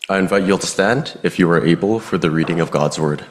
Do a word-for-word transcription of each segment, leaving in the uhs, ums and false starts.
I invite you all to stand, if you are able, for the reading of God's Word.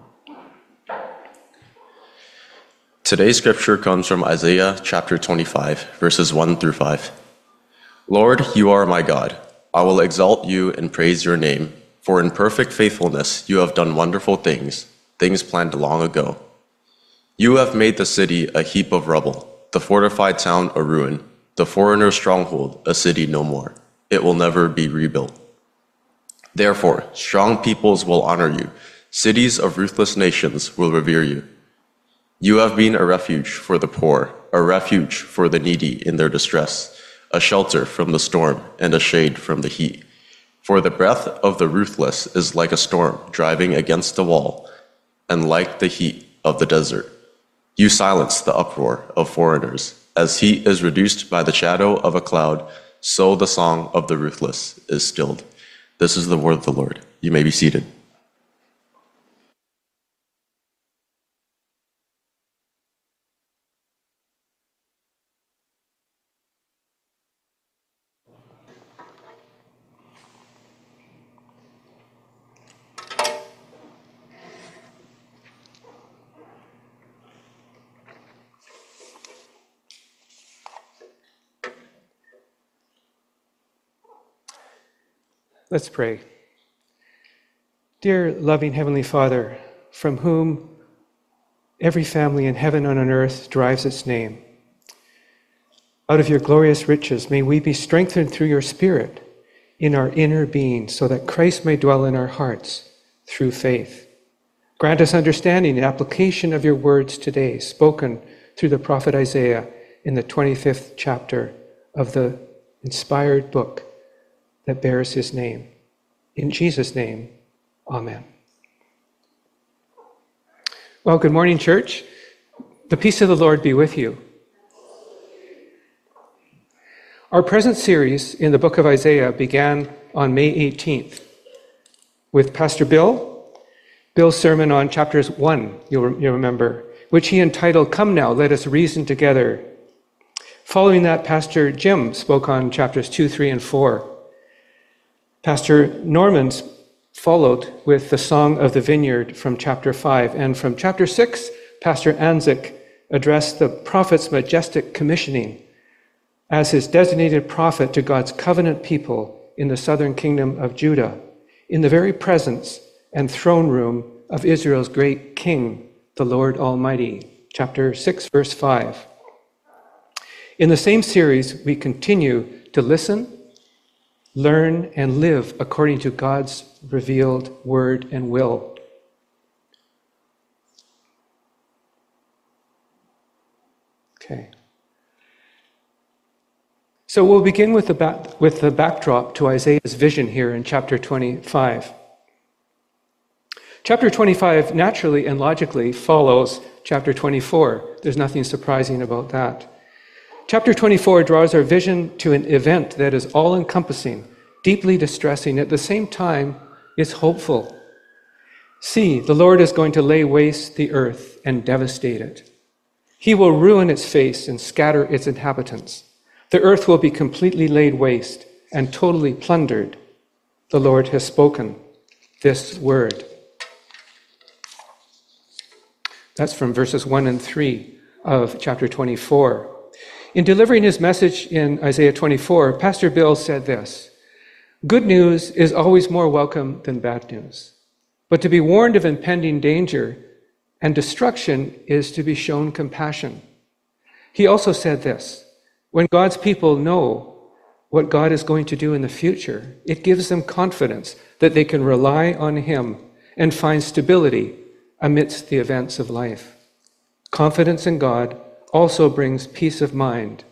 Today's scripture comes from Isaiah chapter twenty-five, verses one through five. Lord, you are my God. I will exalt you and praise your name, for in perfect faithfulness you have done wonderful things, things planned long ago. You have made the city a heap of rubble, the fortified town a ruin, the foreigner's stronghold a city no more. It will never be rebuilt. Therefore, strong peoples will honor you. Cities of ruthless nations will revere you. You have been a refuge for the poor, a refuge for the needy in their distress, a shelter from the storm and a shade from the heat. For the breath of the ruthless is like a storm driving against a wall, and like the heat of the desert. You silence the uproar of foreigners. As heat is reduced by the shadow of a cloud, so the song of the ruthless is stilled. This is the word of the Lord. You may be seated. Let's pray. Dear loving Heavenly Father, from whom every family in heaven and on earth derives its name, out of your glorious riches, may we be strengthened through your Spirit in our inner being, so that Christ may dwell in our hearts through faith. Grant us understanding and application of your words today, spoken through the prophet Isaiah in the twenty-fifth chapter of the inspired book that bears his name. In Jesus' name, amen. Well, good morning, church. The peace of the Lord be with you. Our present series in the book of Isaiah began on May eighteenth with Pastor Bill, Bill's sermon on chapters one, you'll, you'll remember, which he entitled, "Come Now, Let Us Reason Together." Following that, Pastor Jim spoke on chapters two, three, and four. Pastor Norman followed with the Song of the Vineyard from chapter five, and from chapter six, Pastor Anzik addressed the prophet's majestic commissioning as his designated prophet to God's covenant people in the southern kingdom of Judah, in the very presence and throne room of Israel's great King, the Lord Almighty. Chapter six, verse five. In the same series, we continue to listen, learn, and live according to God's revealed word and will. Okay. So we'll begin with the, back, with the backdrop to Isaiah's vision here in chapter twenty-five. Chapter twenty-five naturally and logically follows chapter twenty-four. There's nothing surprising about that. Chapter twenty-four draws our vision to an event that is all-encompassing, deeply distressing, at the same time is hopeful. See, the Lord is going to lay waste the earth and devastate it. He will ruin its face and scatter its inhabitants. The earth will be completely laid waste and totally plundered. The Lord has spoken this word. That's from verses one and three of chapter twenty-four. In delivering his message in Isaiah twenty-four, Pastor Bill said this: "Good news is always more welcome than bad news. But to be warned of impending danger and destruction is to be shown compassion." He also said this: "When God's people know what God is going to do in the future, it gives them confidence that they can rely on him and find stability amidst the events of life. Confidence in God also brings peace of mind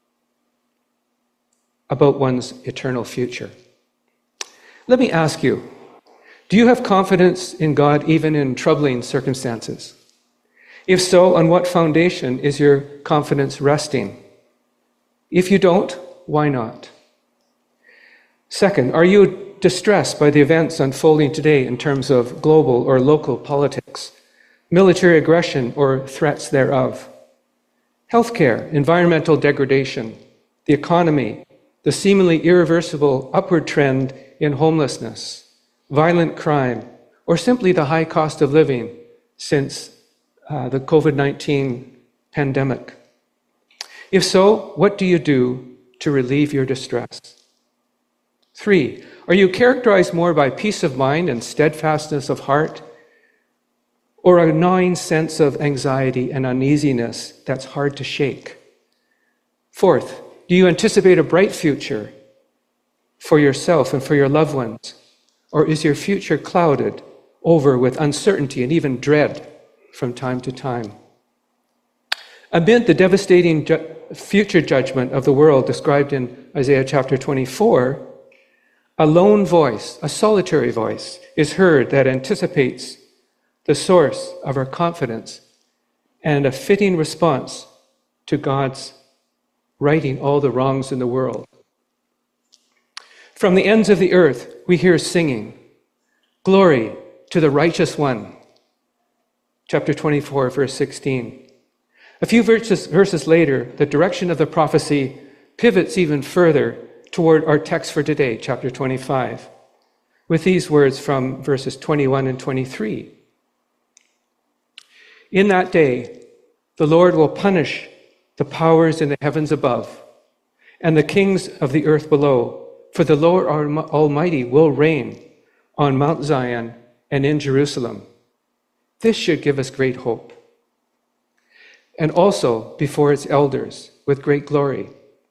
about one's eternal future." Let me ask you, do you have confidence in God even in troubling circumstances? If so, on what foundation is your confidence resting? If you don't, why not? Second, are you distressed by the events unfolding today in terms of global or local politics, military aggression or threats thereof, healthcare, environmental degradation, the economy, the seemingly irreversible upward trend in homelessness, violent crime, or simply the high cost of living since uh, the COVID nineteen pandemic? If so, what do you do to relieve your distress? Three, are you characterized more by peace of mind and steadfastness of heart, or a gnawing sense of anxiety and uneasiness that's hard to shake? Fourth, do you anticipate a bright future for yourself and for your loved ones, or is your future clouded over with uncertainty and even dread from time to time? Amid the devastating ju- future judgment of the world described in Isaiah chapter twenty-four, a lone voice, a solitary voice, is heard that anticipates the source of our confidence and a fitting response to God's righting all the wrongs in the world. From the ends of the earth, we hear singing, "Glory to the righteous one." Chapter twenty-four, verse sixteen. A few verses, verses later, the direction of the prophecy pivots even further toward our text for today, chapter twenty-five, with these words from verses twenty-one and twenty-three. In that day, the Lord will punish the powers in the heavens above and the kings of the earth below, for the Lord Almighty will reign on Mount Zion and in Jerusalem. This should give us great hope. And also before its elders with great glory.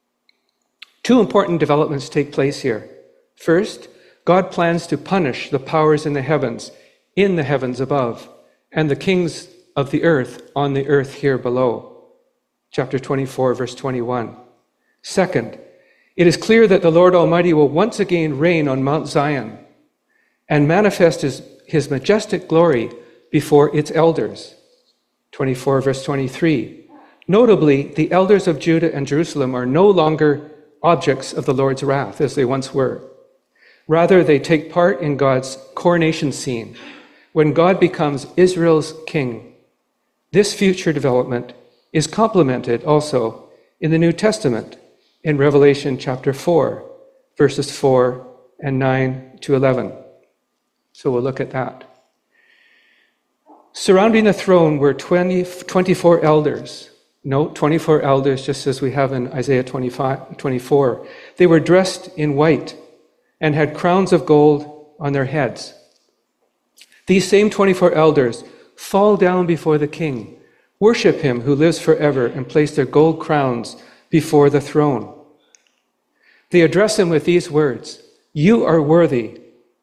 Two important developments take place here. First, God plans to punish the powers in the heavens, in the heavens above, and the kings of the earth on the earth here below. Chapter twenty-four, verse twenty-one. Second, it is clear that the Lord Almighty will once again reign on Mount Zion and manifest his, his majestic glory before its elders. twenty-four, verse twenty-three. Notably, the elders of Judah and Jerusalem are no longer objects of the Lord's wrath as they once were. Rather, they take part in God's coronation scene when God becomes Israel's king. This future development is complemented also in the New Testament in Revelation chapter four, verses four and nine to eleven. So we'll look at that. Surrounding the throne were twenty, twenty-four elders. No, twenty-four elders, just as we have in Isaiah twenty-five, twenty-four. They were dressed in white and had crowns of gold on their heads. These same twenty-four elders fall down before the King, worship him who lives forever, and place their gold crowns before the throne. They address him with these words, "You are worthy,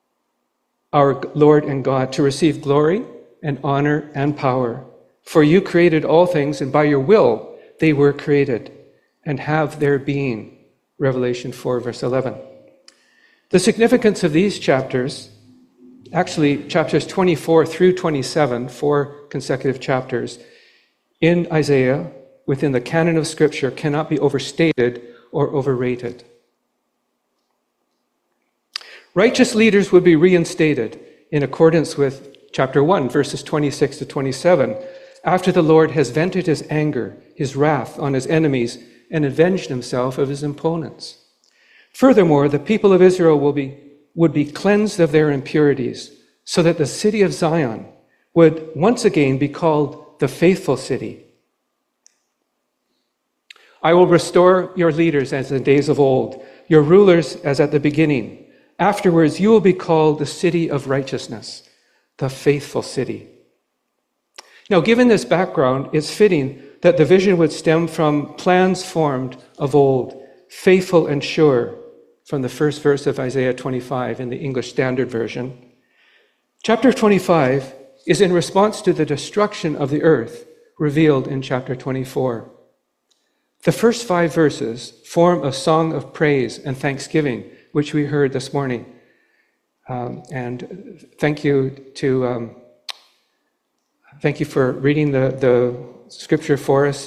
our Lord and God, to receive glory and honor and power. For you created all things, and by your will they were created and have their being." Revelation four, verse eleven. The significance of these chapters, actually chapters twenty-four through twenty-seven, four consecutive chapters, in Isaiah, within the canon of Scripture, cannot be overstated or overrated. Righteous leaders would be reinstated in accordance with chapter one, verses twenty-six to twenty-seven, after the Lord has vented his anger, his wrath on his enemies, and avenged himself of his opponents. Furthermore, the people of Israel will be, would be cleansed of their impurities, so that the city of Zion would once again be called the faithful city. "I will restore your leaders as in the days of old, your rulers as at the beginning. Afterwards, you will be called the city of righteousness, the faithful city." Now, given this background, it's fitting that the vision would stem from plans formed of old, faithful and sure, from the first verse of Isaiah twenty-five in the English Standard Version. Chapter twenty-five is in response to the destruction of the earth revealed in chapter twenty-four. The first five verses form a song of praise and thanksgiving, which we heard this morning. Um, and thank you to um, thank you for reading the, the scripture for us.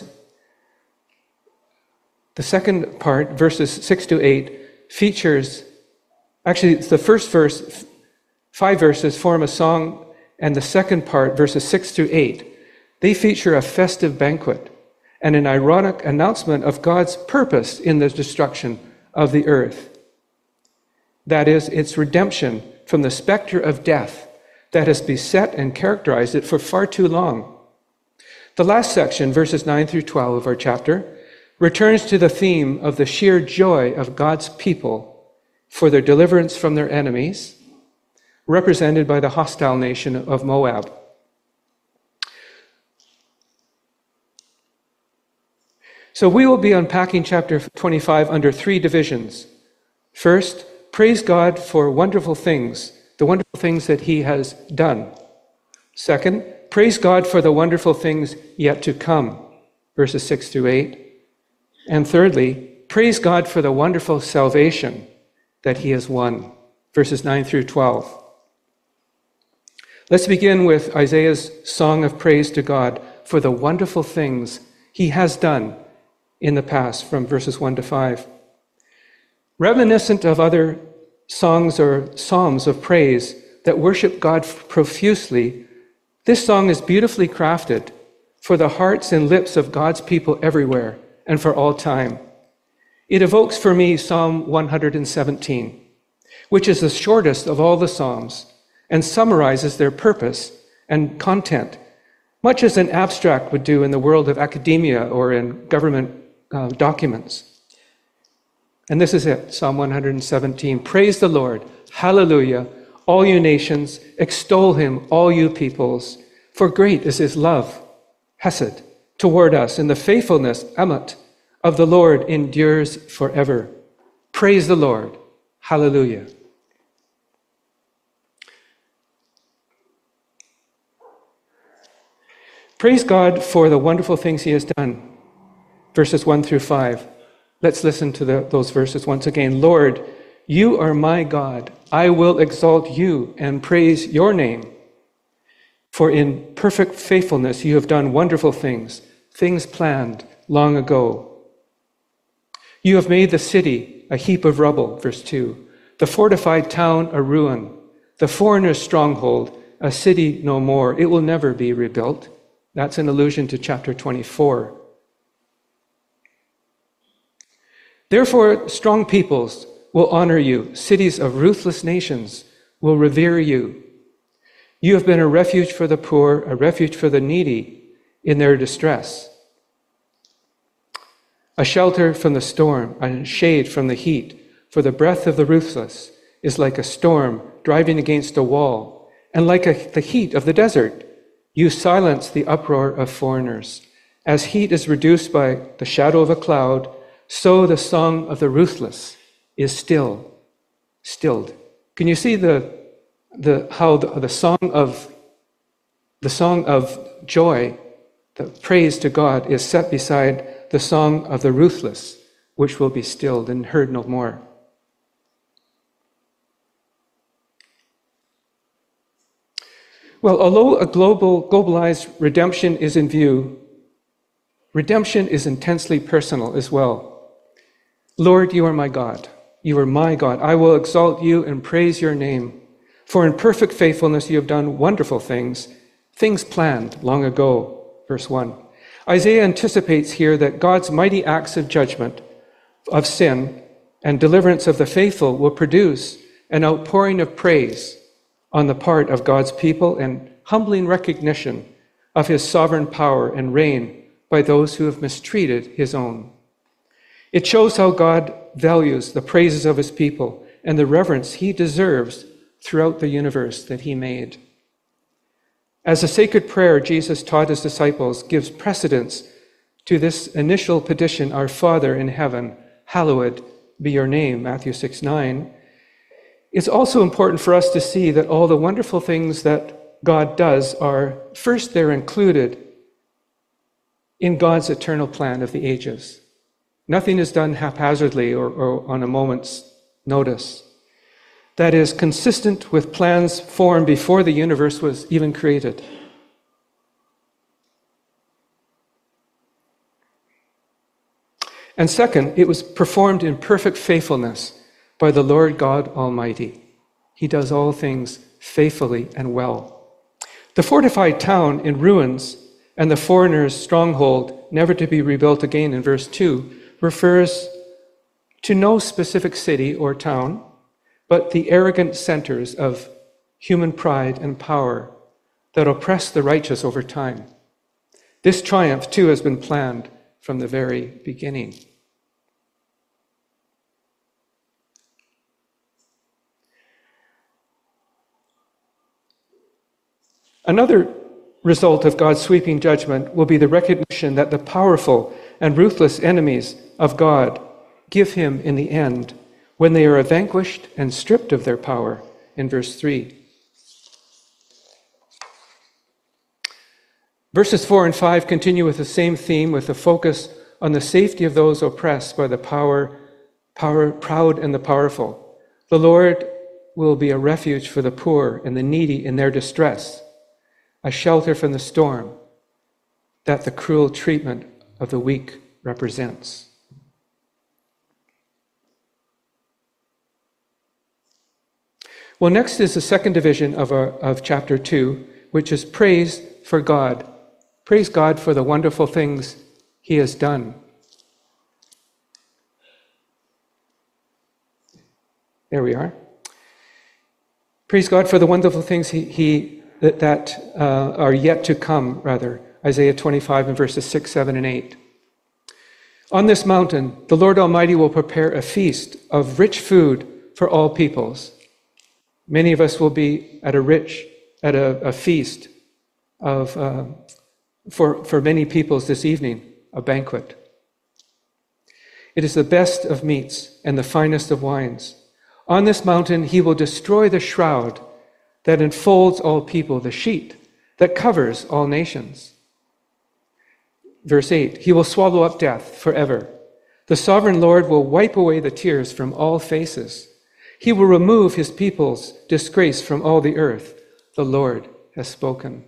The second part, verses six to eight, features, actually it's the first verse, five verses form a song, and the second part, verses six through eight, they feature a festive banquet and an ironic announcement of God's purpose in the destruction of the earth. That is, its redemption from the specter of death that has beset and characterized it for far too long. The last section, verses nine through twelve of our chapter, returns to the theme of the sheer joy of God's people for their deliverance from their enemies, represented by the hostile nation of Moab. So we will be unpacking chapter twenty-five under three divisions. First, praise God for wonderful things, the wonderful things that he has done. Second, praise God for the wonderful things yet to come, verses six through eight. And thirdly, praise God for the wonderful salvation that he has won, verses nine through twelve. Let's begin with Isaiah's song of praise to God for the wonderful things he has done in the past, from verses one to five. Reminiscent of other songs or psalms of praise that worship God profusely, this song is beautifully crafted for the hearts and lips of God's people everywhere and for all time. It evokes for me Psalm one hundred seventeen, which is the shortest of all the psalms and summarizes their purpose and content, much as an abstract would do in the world of academia or in government uh, documents. And this is it, Psalm one hundred seventeen. Praise the Lord, hallelujah, all you nations, extol him, all you peoples, for great is his love, hesed, toward us, and the faithfulness, emet, of the Lord endures forever. Praise the Lord, hallelujah. Praise God for the wonderful things he has done, verses one through five. Let's listen to the, those verses once again. Lord, you are my God. I will exalt you and praise your name. For in perfect faithfulness you have done wonderful things, things planned long ago. You have made the city a heap of rubble, verse two, the fortified town a ruin, the foreigner's stronghold, a city no more. It will never be rebuilt. That's an allusion to chapter twenty-four. Therefore, strong peoples will honor you. Cities of ruthless nations will revere you. You have been a refuge for the poor, a refuge for the needy in their distress, a shelter from the storm, a shade from the heat. For the breath of the ruthless is like a storm driving against a wall, and like a, the heat of the desert. You silence the uproar of foreigners. As heat is reduced by the shadow of a cloud, so the song of the ruthless is still, stilled. Can you see the, the how the, the song of the song of joy, the praise to God, is set beside the song of the ruthless, which will be stilled and heard no more. Well, although a global, globalized redemption is in view, redemption is intensely personal as well. Lord, you are my God. You are my God. I will exalt you and praise your name. For in perfect faithfulness you have done wonderful things, things planned long ago. Verse one. Isaiah anticipates here that God's mighty acts of judgment, of sin, and deliverance of the faithful will produce an outpouring of praise on the part of God's people and humbling recognition of his sovereign power and reign by those who have mistreated his own. It shows how God values the praises of his people and the reverence he deserves throughout the universe that he made. As a sacred prayer Jesus taught his disciples gives precedence to this initial petition, Our Father in heaven, hallowed be your name, Matthew six nine, it's also important for us to see that all the wonderful things that God does are, first, they're included in God's eternal plan of the ages. Nothing is done haphazardly or, or on a moment's notice. That is consistent with plans formed before the universe was even created. And second, it was performed in perfect faithfulness by the Lord God Almighty. He does all things faithfully and well. The fortified town in ruins and the foreigner's stronghold, never to be rebuilt again, in verse two, refers to no specific city or town, but the arrogant centers of human pride and power that oppress the righteous over time. This triumph, too, has been planned from the very beginning. Another result of God's sweeping judgment will be the recognition that the powerful and ruthless enemies of God give him in the end when they are vanquished and stripped of their power, in verse three. Verses four and five continue with the same theme, with a focus on the safety of those oppressed by the power, power, proud and the powerful. The Lord will be a refuge for the poor and the needy in their distress, a shelter from the storm that the cruel treatment of the weak represents. Well, next is the second division of, our, of chapter two, which is praise for God. Praise God for the wonderful things he has done. There we are. Praise God for the wonderful things he, he that, that uh, are yet to come, rather. Isaiah twenty-five and verses six, seven, and eight. On this mountain, the Lord Almighty will prepare a feast of rich food for all peoples. Many of us will be at a rich, at a, a feast of uh, for, for many peoples this evening, a banquet. It is the best of meats and the finest of wines. On this mountain, he will destroy the shroud that enfolds all people, the sheet that covers all nations. Verse eight, he will swallow up death forever. The sovereign Lord will wipe away the tears from all faces. He will remove his people's disgrace from all the earth. The Lord has spoken.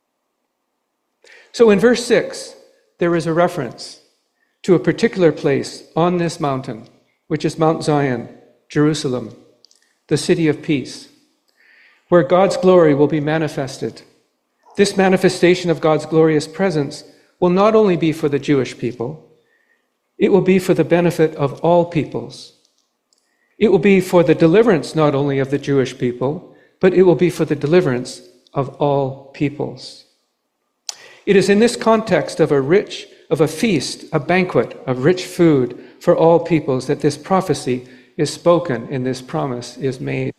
So in verse six, there is a reference to a particular place on this mountain, which is Mount Zion, Jerusalem, the city of peace, where God's glory will be manifested. This manifestation of God's glorious presence will not only be for the Jewish people, it will be for the benefit of all peoples. It will be for the deliverance not only of the Jewish people, but it will be for the deliverance of all peoples. It is in this context of a rich, of a feast, a banquet of rich food for all peoples that this prophecy is spoken and this promise is made.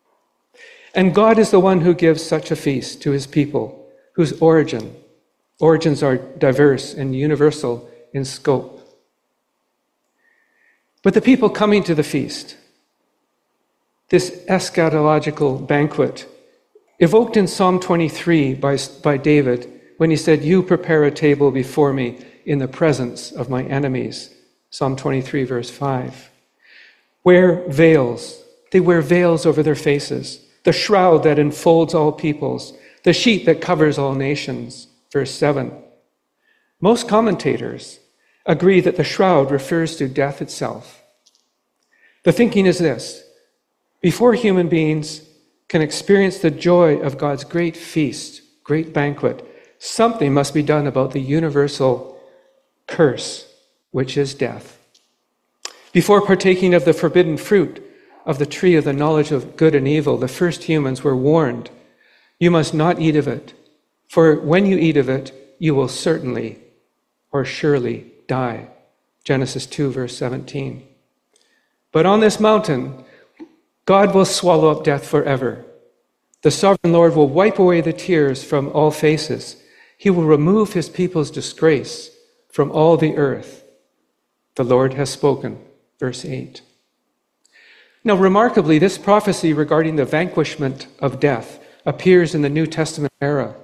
And God is the one who gives such a feast to his people, whose origin, origins are diverse and universal in scope. But the people coming to the feast, this eschatological banquet, evoked in Psalm twenty-three by, by David, when he said, "You prepare a table before me in the presence of my enemies." Psalm twenty-three, verse five. Wear veils. They wear veils over their faces. The shroud that enfolds all peoples. The sheet that covers all nations. Verse seven. Most commentators agree that the shroud refers to death itself. The thinking is this: before human beings can experience the joy of God's great feast, great banquet, something must be done about the universal curse, which is death. Before partaking of the forbidden fruit of the tree of the knowledge of good and evil, the first humans were warned, "You must not eat of it, for when you eat of it, you will certainly or surely die." Genesis two, verse seventeen. But on this mountain, God will swallow up death forever. The sovereign Lord will wipe away the tears from all faces. He will remove his people's disgrace from all the earth. The Lord has spoken. Verse eight. Now, remarkably, this prophecy regarding the vanquishment of death appears in the New Testament era,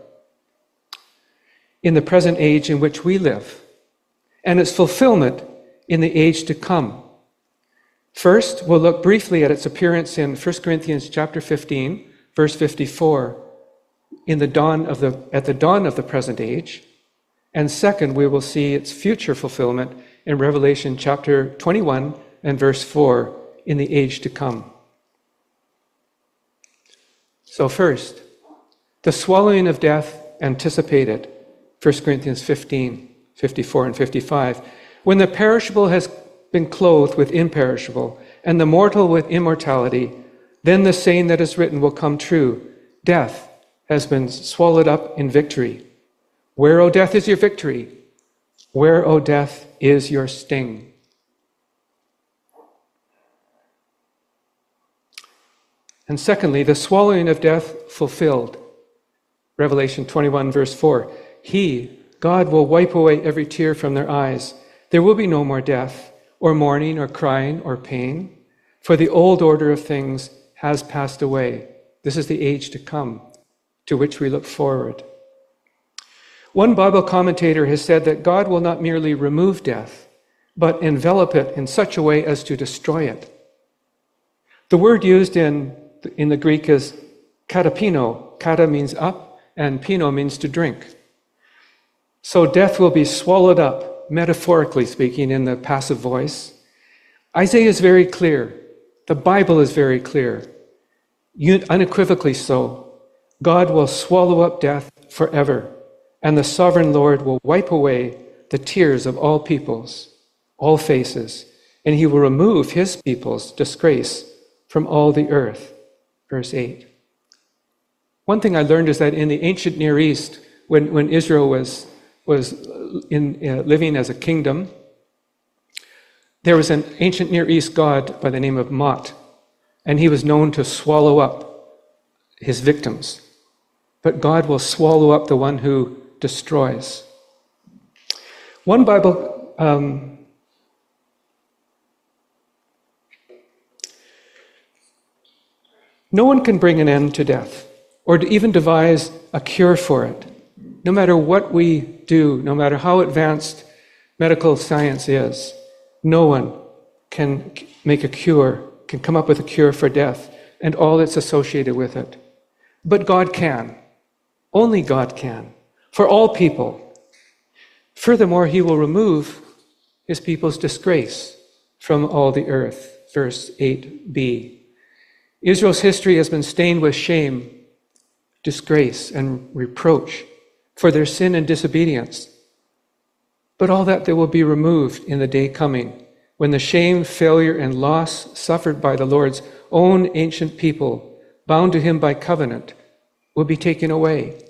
in the present age in which we live, and its fulfillment in the age to come. First, we'll look briefly at its appearance in First Corinthians chapter fifteen, verse fifty-four, in the dawn of the, at the dawn of the present age. And second, we will see its future fulfillment in Revelation chapter twenty-one and verse four, in the age to come. So first, the swallowing of death anticipated, First Corinthians fifteen, fifty-four and fifty-five. When the perishable has been clothed with imperishable, and the mortal with immortality, Then the saying that is written will come true. Death has been swallowed up in victory. Where, O death, is your victory? Where, O death, is your sting? And secondly, the swallowing of death fulfilled. Revelation twenty-one, verse four. He, God, will wipe away every tear from their eyes. There will be no more death, or mourning, or crying, or pain, for the old order of things has passed away. This is the age to come, to which we look forward. One Bible commentator has said that God will not merely remove death, but envelop it in such a way as to destroy it. The word used in, in the Greek is katapino. Kata means up, and pino means to drink. So death will be swallowed up, metaphorically speaking, in the passive voice. Isaiah is very clear. The Bible is very clear, unequivocally so. God will swallow up death forever, and the sovereign Lord will wipe away the tears of all peoples, all faces, and he will remove his people's disgrace from all the earth. Verse eight. One thing I learned is that in the ancient Near East, when, when Israel was, was in, uh, living as a kingdom, there was an ancient Near East god by the name of Mot, and he was known to swallow up his victims. But God will swallow up the one who destroys. One Bible um, no one can bring an end to death, or to even devise a cure for it. No matter what we do, no matter how advanced medical science is, no one can make a cure, can come up with a cure for death and all that's associated with it. But God can. Only God can. For all people. Furthermore, he will remove his people's disgrace from all the earth. Verse eight b. Israel's history has been stained with shame, disgrace, and reproach for their sin and disobedience. But all that they will be removed in the day coming, when the shame, failure, and loss suffered by the Lord's own ancient people, bound to him by covenant, will be taken away.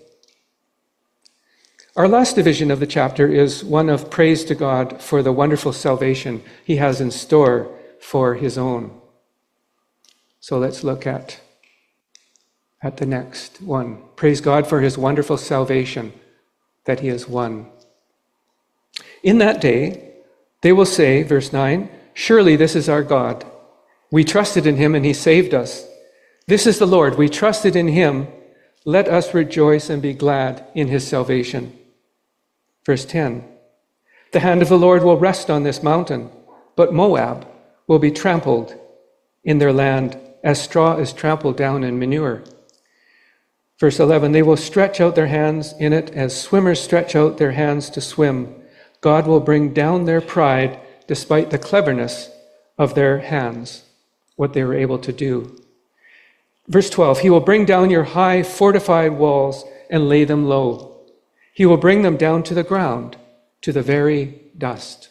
Our last division of the chapter is one of praise to God for the wonderful salvation he has in store for his own. So let's look at, at the next one. Praise God for his wonderful salvation that he has won. In that day, they will say, verse nine, surely this is our God. We trusted in him and he saved us. This is the Lord. We trusted in him. Let us rejoice and be glad in his salvation. Verse ten, the hand of the Lord will rest on this mountain, but Moab will be trampled in their land as straw is trampled down in manure. Verse eleven, they will stretch out their hands in it as swimmers stretch out their hands to swim. God will bring down their pride despite the cleverness of their hands, what they were able to do. Verse twelve, he will bring down your high fortified walls and lay them low. He will bring them down to the ground, to the very dust.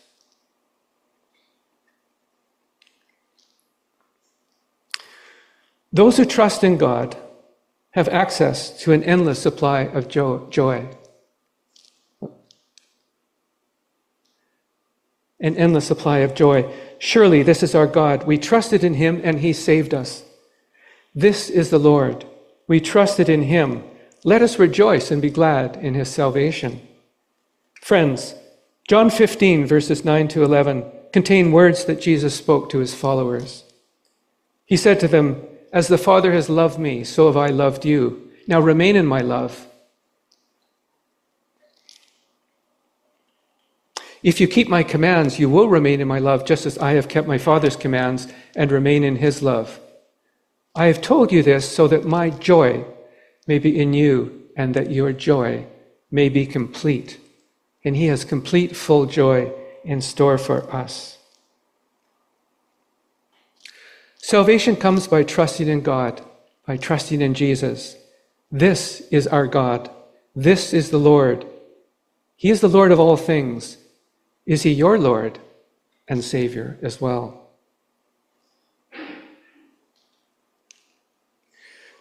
Those who trust in God have access to an endless supply of joy. An endless supply of joy. Surely this is our God. We trusted in him and he saved us. This is the Lord. We trusted in him. Let us rejoice and be glad in his salvation. Friends, John fifteen, verses nine to eleven, contain words that Jesus spoke to his followers. He said to them, as the Father has loved me, so have I loved you. Now remain in my love. If you keep my commands, you will remain in my love, just as I have kept my Father's commands and remain in his love. I have told you this so that my joy may be in you and that your joy may be complete. And he has complete, full joy in store for us. Salvation comes by trusting in God, by trusting in Jesus. This is our God. This is the Lord. He is the Lord of all things. Is he your Lord and Savior as well?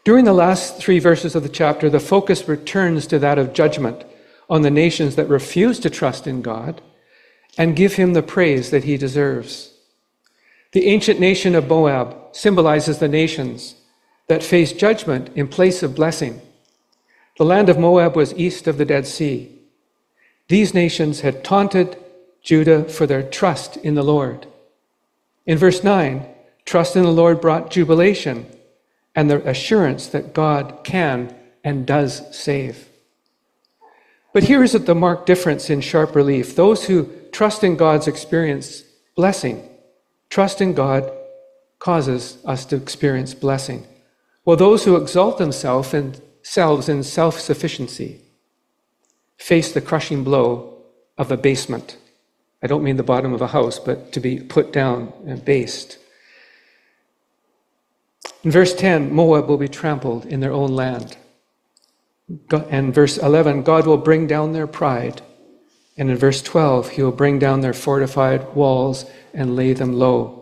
During the last three verses of the chapter, the focus returns to that of judgment on the nations that refuse to trust in God and give him the praise that he deserves. The ancient nation of Moab symbolizes the nations that face judgment in place of blessing. The land of Moab was east of the Dead Sea. These nations had taunted Judah for their trust in the Lord. In verse nine, trust in the Lord brought jubilation and the assurance that God can and does save. But here is the marked difference in sharp relief. Those who trust in God's experience blessing. Trust in God causes us to experience blessing. While those who exalt themselves in, themselves in self-sufficiency face the crushing blow of abasement. I don't mean the bottom of a house, but to be put down and based. In verse ten, Moab will be trampled in their own land. And verse eleven, God will bring down their pride. And in verse twelve, he will bring down their fortified walls and lay them low.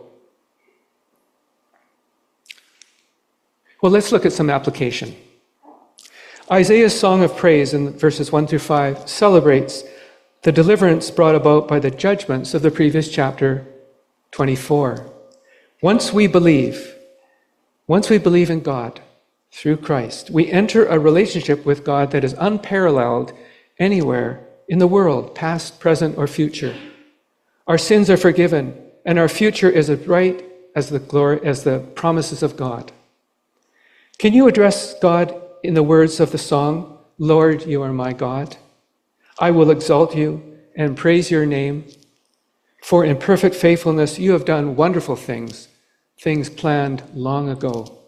Well, let's look at some application. Isaiah's song of praise in verses one through five celebrates the deliverance brought about by the judgments of the previous chapter twenty-four. Once we believe, once we believe in God through Christ, we enter a relationship with God that is unparalleled anywhere in the world, past, present, or future. Our sins are forgiven, and our future is as bright as the glory, as the promises of God. Can you address God in the words of the song, Lord, you are my God? I will exalt you and praise your name, for in perfect faithfulness you have done wonderful things, things planned long ago.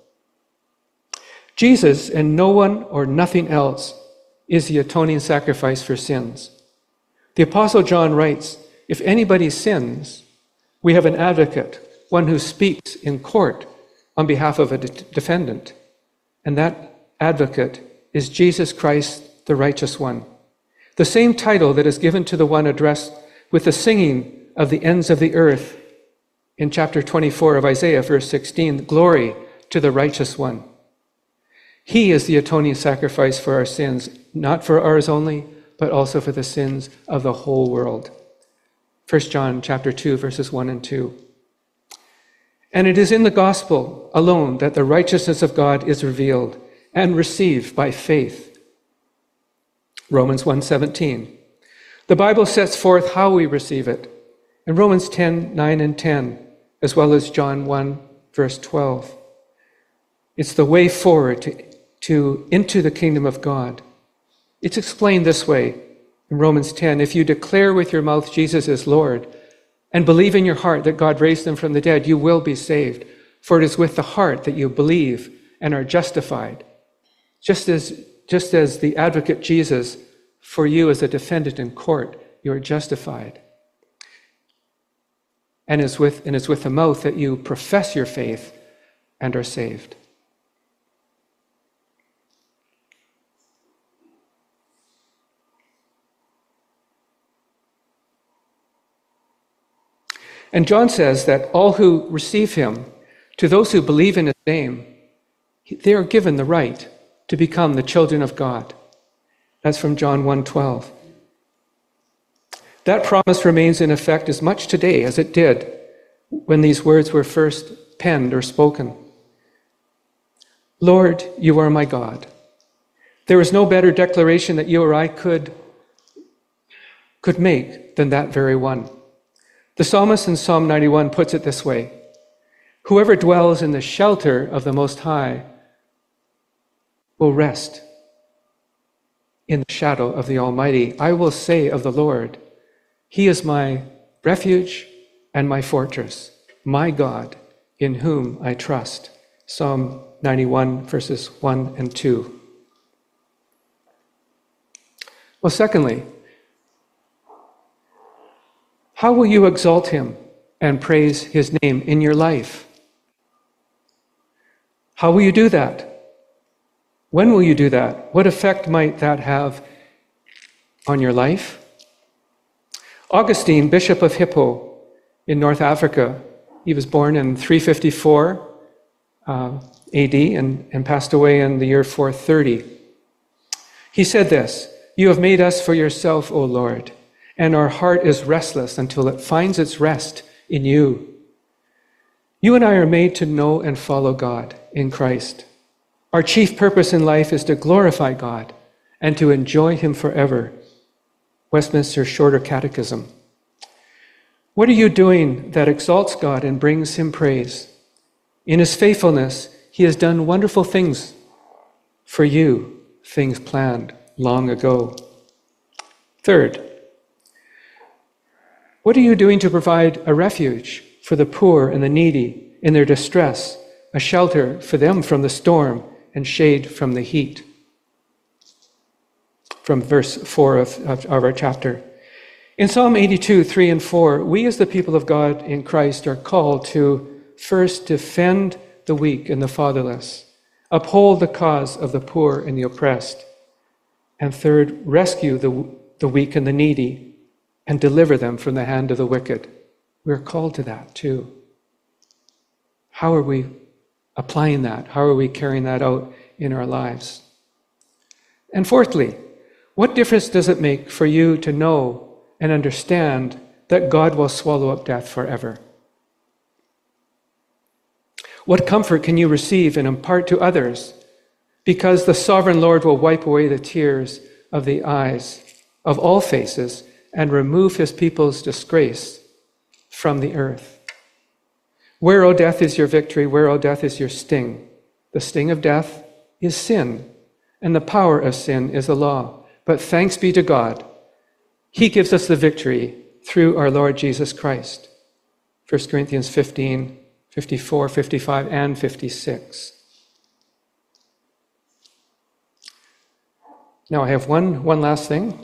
Jesus, and no one or nothing else, is the atoning sacrifice for sins. The Apostle John writes, if anybody sins, we have an advocate, one who speaks in court on behalf of a de- defendant. And that advocate is Jesus Christ, the righteous one. The same title that is given to the one addressed with the singing of the ends of the earth in chapter twenty-four of Isaiah, verse sixteen, glory to the righteous one. He is the atoning sacrifice for our sins, not for ours only, but also for the sins of the whole world. First John chapter two, verses one and two. And it is in the gospel alone that the righteousness of God is revealed and received by faith. Romans one seventeen. The Bible sets forth how we receive it in Romans ten, nine and ten, as well as John one, verse twelve. It's the way forward to, to into the kingdom of God. It's explained this way in Romans ten. If you declare with your mouth Jesus is Lord and believe in your heart that God raised him from the dead, you will be saved. For it is with the heart that you believe and are justified. Just as, just as the advocate Jesus, for you as a defendant in court, you are justified. And it's with, and it's with the mouth that you profess your faith and are saved. And John says that all who receive him, to those who believe in his name, they are given the right to become the children of God. That's from John one twelve. That promise remains in effect as much today as it did when these words were first penned or spoken. Lord, you are my God. There is no better declaration that you or I could, could make than that very one. The psalmist in Psalm ninety-one puts it this way: whoever dwells in the shelter of the Most High will rest in the shadow of the Almighty. I will say of the Lord, he is my refuge and my fortress, my God, in whom I trust. Psalm ninety-one, verses one and two. Well, secondly, how will you exalt him and praise his name in your life? How will you do that? When will you do that? What effect might that have on your life? Augustine, Bishop of Hippo in North Africa, he was born in three fifty-four uh, A D and, and passed away in the year four thirty. He said this, "You have made us for yourself, O Lord, and our heart is restless until it finds its rest in you." You and I are made to know and follow God in Christ. Our chief purpose in life is to glorify God and to enjoy him forever. Westminster Shorter Catechism. What are you doing that exalts God and brings him praise? In his faithfulness, he has done wonderful things for you, things planned long ago. Third, what are you doing to provide a refuge for the poor and the needy in their distress, a shelter for them from the storm and shade from the heat? From verse four of, of, of our chapter. In Psalm eighty-two, three and four, we as the people of God in Christ are called to first defend the weak and the fatherless, uphold the cause of the poor and the oppressed, and third, rescue the, the weak and the needy and deliver them from the hand of the wicked. We're called to that too. How are we applying that? How are we carrying that out in our lives? And fourthly, what difference does it make for you to know and understand that God will swallow up death forever? What comfort can you receive and impart to others because the sovereign Lord will wipe away the tears of the eyes of all faces and remove his people's disgrace from the earth? Where, O death, is your victory? Where, O death, is your sting? The sting of death is sin, and the power of sin is the law. But thanks be to God, he gives us the victory through our Lord Jesus Christ. First Corinthians fifteen, fifty-four, fifty-five, and fifty-six. Now I have one, one last thing.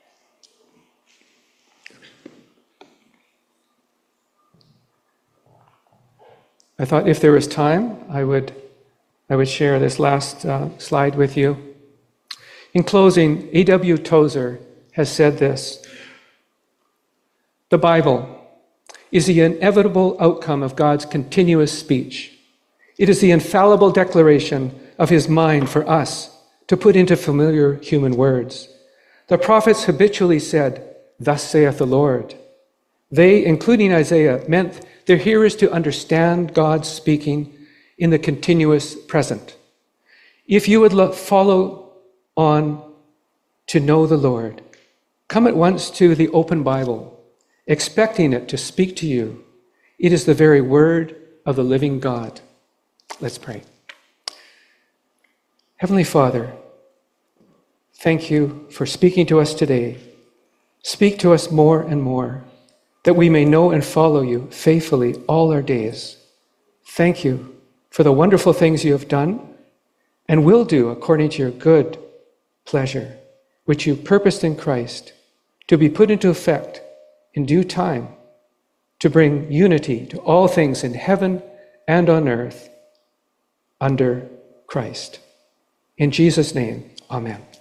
I thought if there was time, I would, I would share this last uh, slide with you. In closing, A W Tozer has said this: the Bible is the inevitable outcome of God's continuous speech. It is the infallible declaration of his mind for us to put into familiar human words. The prophets habitually said, "Thus saith the Lord." They, including Isaiah, meant their hearers to understand God speaking in the continuous present. If you would look, follow on to know the Lord, come at once to the open Bible, expecting it to speak to you. It is the very word of the living God. Let's pray. Heavenly Father, thank you for speaking to us today. Speak to us more and more, that we may know and follow you faithfully all our days. Thank you for the wonderful things you have done and will do according to your good pleasure, which you purposed in Christ to be put into effect in due time, to bring unity to all things in heaven and on earth under Christ. In Jesus' name, amen.